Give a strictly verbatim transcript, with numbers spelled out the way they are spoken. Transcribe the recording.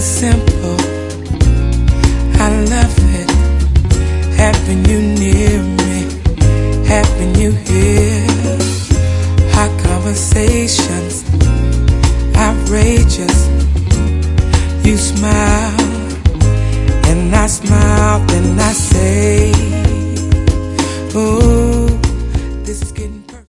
simple. I love it. Having you near me, having you here.